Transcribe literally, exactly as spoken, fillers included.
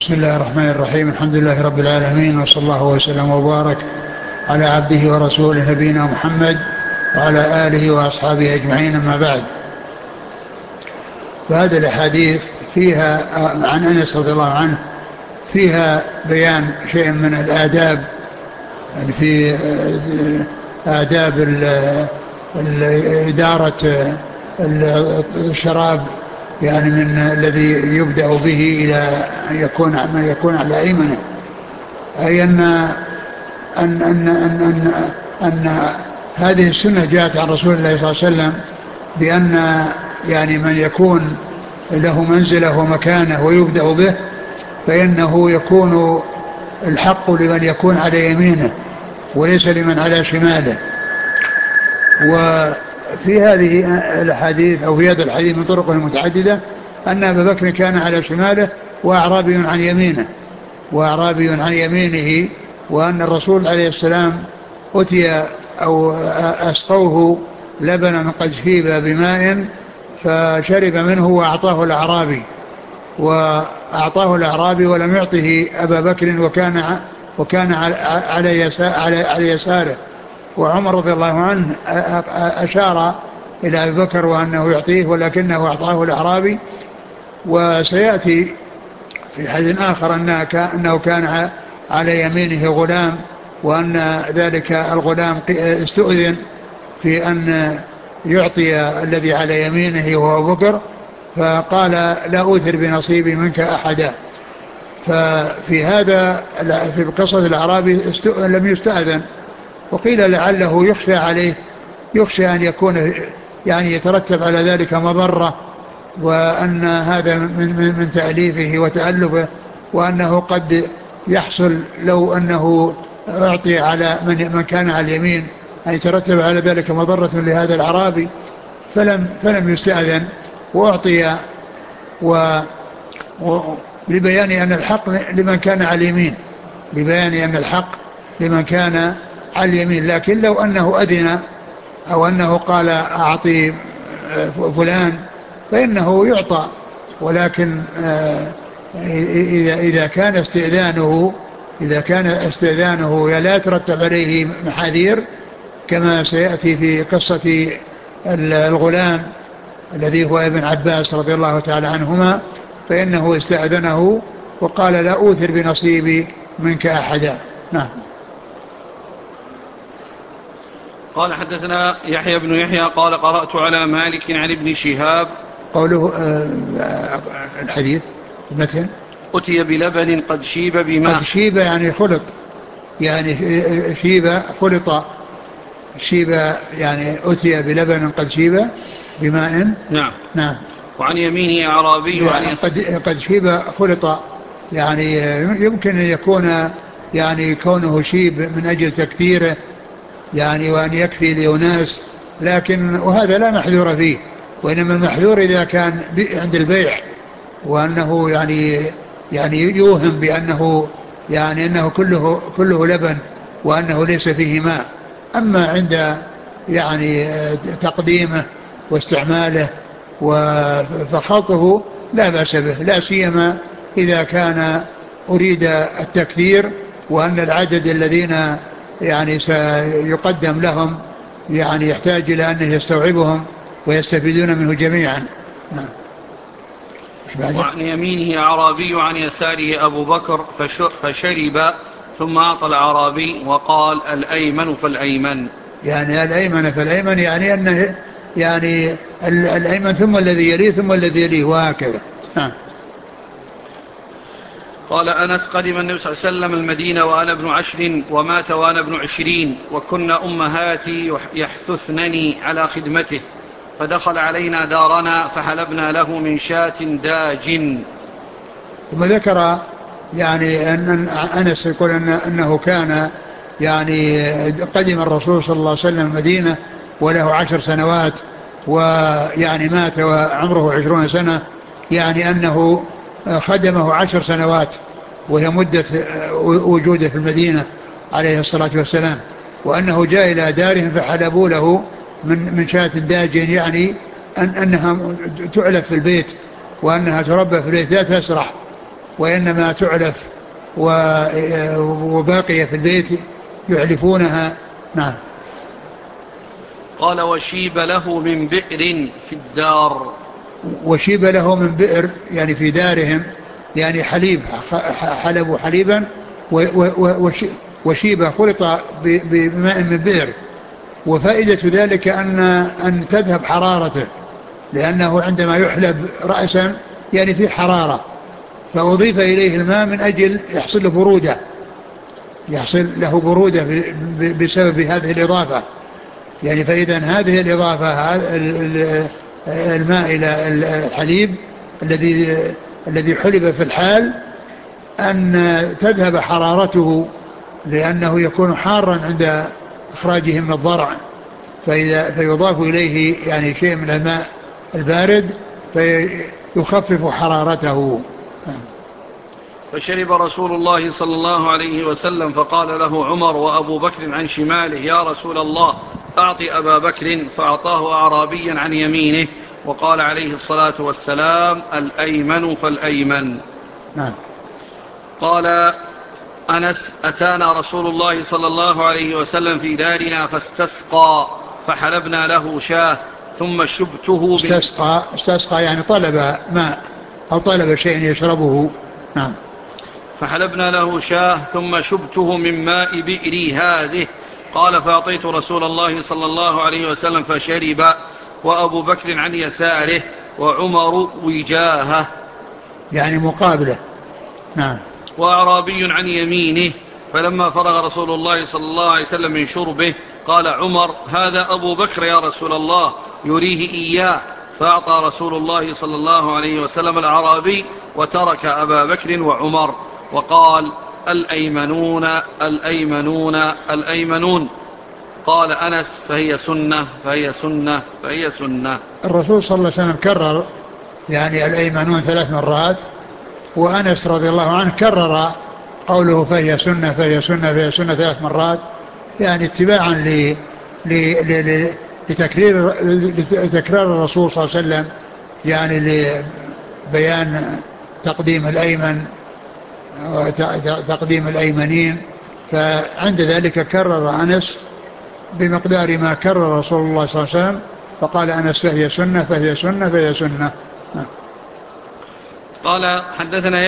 بسم الله الرحمن الرحيم. الحمد لله رب العالمين، وصلى الله وسلم وبارك على عبده ورسوله نبينا محمد وعلى آله وأصحابه أجمعين، أما بعد. فهذه الأحاديث فيها عن أنس رضي الله عنه فيها بيان شيء من الآداب، يعني في آداب إدارة الشراب، يعني من الذي يبدأ به إلى أن يكون ما يكون على أيمنه، أي أن أن أن أن أن, أن هذه السنة جاءت عن رسول الله صلى الله عليه وسلم بأن يعني من يكون له منزله ومكانه ويبدأ به فإنه يكون الحق لمن يكون على يمينه وليس لمن على شماله. وفي هذه الحديث أو في هذا الحديث من طرقه المتعددة أن أبا بكر كان على شماله وأعرابي عن يمينه وأعرابي عن يمينه وأن الرسول عليه السلام أتي أو أسقوه لبنا قد شيب بماء فشرب منه وأعطاه الأعرابي وأعطاه الأعرابي ولم يعطه أبا بكر وكان وكان على على يساره. وعمر رضي الله عنه أشار إلى أبي بكر وأنه يعطيه ولكنه أعطاه الأعرابي. وسيأتي في حديث آخر أنه كان على يمينه غلام، وأن ذلك الغلام استؤذن في أن يعطي الذي على يمينه وهو أبو بكر، فقال لا أوثر بنصيبي منك أحدا. ففي هذا في قصة الأعرابي لم يستأذن، وقيل لعله يخشى عليه يخشى أن يكون يعني يترتب على ذلك مضرة، وأن هذا من, من تأليفه وتألفه، وأنه قد يحصل لو أنه أعطي على من, من كان على اليمين أن يترتب على ذلك مضرة لهذا الأعرابي، فلم, فلم يستأذن وأعطي، و لبيان أن الحق لمن كان على اليمين لبيان أن الحق لمن كان على اليمين. لكن لو أنه أذن أو أنه قال أعطي فلان فإنه يعطى، ولكن إذا إذا كان استئذانه إذا كان استئذانه لا يترتب عليه محاذير كما سيأتي في قصة الغلام الذي هو ابن عباس رضي الله تعالى عنهما، فإنه استأذنه وقال لا أوثر بنصيبي منك أحدا. نعم. قال حدثنا يحيى بن يحيى قال قرأت على مالك عن ابن شهاب قوله الحديث مثل أتي بلبن قد شيب بماء. قد شيب يعني خلط، يعني شيب خلط، شيب يعني أتي بلبن قد شيب بماء. نعم نعم. وعن يمينه أعرابي وعن يعني قد, قد شيب خلط، يعني يمكن أن يكون يعني كونه شيب من أجل تكثيره يعني وأن يكفي لأناس، لكن وهذا لا محذور فيه، وإنما المحذور إذا كان عند البيع وأنه يعني يعني يوهم بأنه يعني أنه كله كله لبن وأنه ليس فيه ماء. أما عند يعني تقديمه واستعماله فخلطه لا بأس به، لا سيما إذا كان أريد التكثير وأن العدد الذين يعني سيقدم لهم يعني يحتاج إلى أنه يستوعبهم ويستفيدون منه جميعا. نعم. وعن يمينه أعرابي وعن يساره أبو بكر فشرب ثم أعطى الأعرابي وقال الأيمن فالأيمن. يعني الأيمن فالأيمن يعني أنه يعني الأيمن ثم الذي يليه ثم الذي يليه وهكذا. نعم. قال أنس قدم النبي صلى الله عليه وسلم المدينة وأنا ابن عشر ومات وأنا ابن عشرين وكن أمهاتي يحثثنني على خدمته، فدخل علينا دارنا فحلبنا له من شاة داج. ثم ذكر يعني أن أنس يقول أن أنه كان يعني قدم الرسول صلى الله عليه وسلم المدينة وله عشر سنوات ويعني مات وعمره عشرون سنة، يعني أنه خدمه عشر سنوات وهي مدة وجوده في المدينة عليه الصلاة والسلام، وأنه جاء إلى دارهم فحلبوا له من من شاة داج، يعني أن أنها تعلف في البيت وأنها تربى في البيت لا تسرح، وإنما تعلف وباقية في البيت يعلفونها. نعم. قال وشيب له من بئر في الدار. وشيب له من بئر يعني في دارهم، يعني حليب، حلبوا حليبا وشيب خلط بماء من بئر. وفائدة ذلك أن, أن تذهب حرارته، لأنه عندما يحلب رأسا يعني في حرارة، فأضيف إليه الماء من أجل يحصل له برودة، يحصل له برودة بسبب هذه الإضافة. يعني فإذا هذه الإضافة الماء إلى الحليب الذي الذي حلب في الحال أن تذهب حرارته، لأنه يكون حارا عند إخراجه من الضرع، فإذا فيضاف إليه يعني شيء من الماء البارد فيخفف حرارته. فشرب رسول الله صلى الله عليه وسلم، فقال له عمر وأبو بكر عن شماله يا رسول الله أعطي أبا بكر، فأعطاه أعرابيا عن يمينه، وقال عليه الصلاة والسلام الأيمن فالأيمن. نعم. قال أنس أتانا رسول الله صلى الله عليه وسلم في دارنا فاستسقى فحلبنا له شاه ثم شبته استسقى, استسقى يعني طلب ماء أو طلب شيء يشربه. نعم. فحلبنا له شاه ثم شبته من ماء بئري هذه. قال فأعطيت رسول الله صلى الله عليه وسلم فشرب، وأبو بكر عن يساره وعمر وجاهه يعني مقابله. نعم. وأعرابي عن يمينه. فلما فرغ رسول الله صلى الله عليه وسلم من شربه قال عمر هذا أبو بكر يا رسول الله يريه إياه. فأعطى رسول الله صلى الله عليه وسلم الأعرابي وترك أبا بكر وعمر، وقال الأيمنون الأيمنون الأيمنون. قال أنس فهي سنة فهي سنة فهي سنة. الرسول صلى الله عليه وسلم كرر يعني الأيمنون ثلاث مرات، وأنس رضي الله عنه كرر قوله فهي سنة فهي سنة فهي سنة ثلاث مرات، يعني اتباعا ل... ل... ل... لتكرير لتكرار الرسول صلى الله عليه وسلم، يعني لبيان تقديم الأيمن وتقديم الأيمنين. فعند ذلك كرر أنس بمقدار ما كرر رسول الله صلى الله عليه وسلم، فقال أنس فهي سنة فهي سنة فهي سنة. قال حدثنا